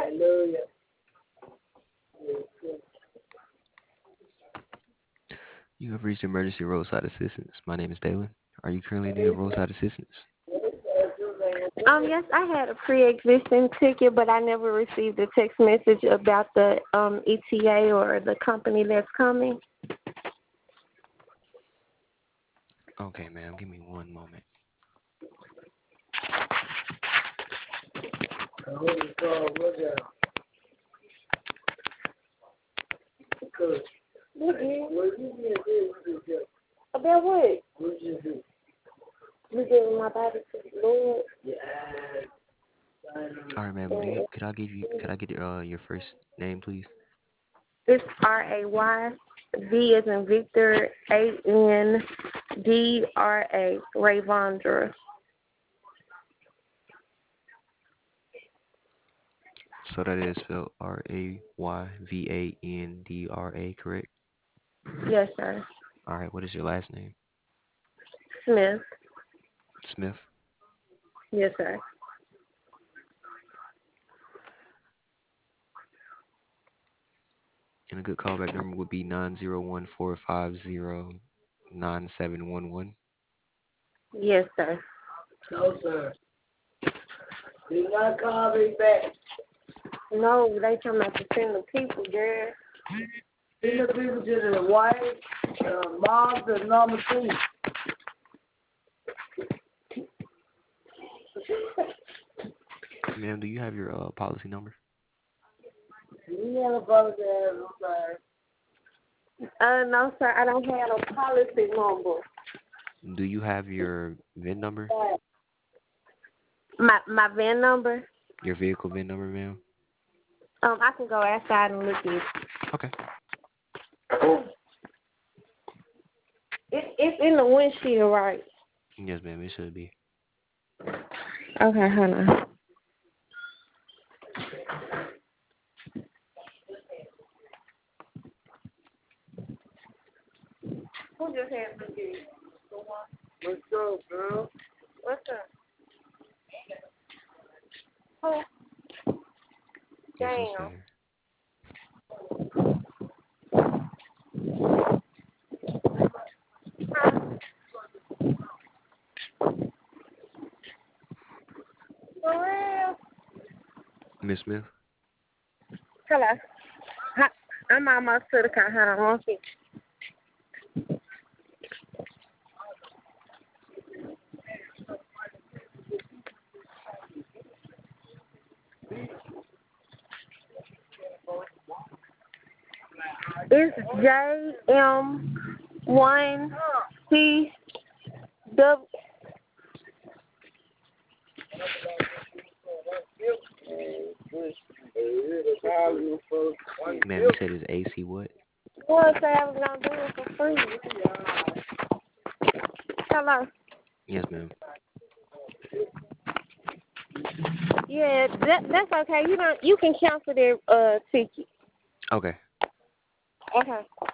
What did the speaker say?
You have reached emergency roadside assistance. My name is Dalen. Are you currently in need of roadside assistance? Yes, I had a pre-existing ticket, but I never received a text message about the ETA or the company that's coming. Okay, ma'am. Give me one moment. About what? You giving my body to the Lord? All right, ma'am. Could I get your first name, please? It's RAY. V as in Victor, ANDRA, Rayvondra. So that is spelled Rayvandra, correct? Yes, sir. All right. What is your last name? Smith. Smith. Yes, sir. And a good callback number would be 901-450-9711. Yes, sir. No, sir. Do not call me back. No, they talking about to send the people, girl. Send the people to the wife, mom, the number 2. Ma'am, do you have your policy number? You never voted there, I'm sorry. No, sir, I don't have a policy number. Do you have your VIN number? My VIN number? Your vehicle VIN number, ma'am? I can go outside and look at it. Okay. It's in the windshield, right? Yes, ma'am. It should be. Okay, hold on. Who just had to get it? Let's go, girl. What's up? Who? Yes, Damn. it's fair. For real? Miss Smith? Hello. Hi. I'm almost to the car. Hold on, one second. It's JM1CW. Ma'am, you said it's AC what? Well, say I was gonna do it for free. Hello. Yes, ma'am. Yeah, that's okay. You can cancel their ticket. Okay. Okay.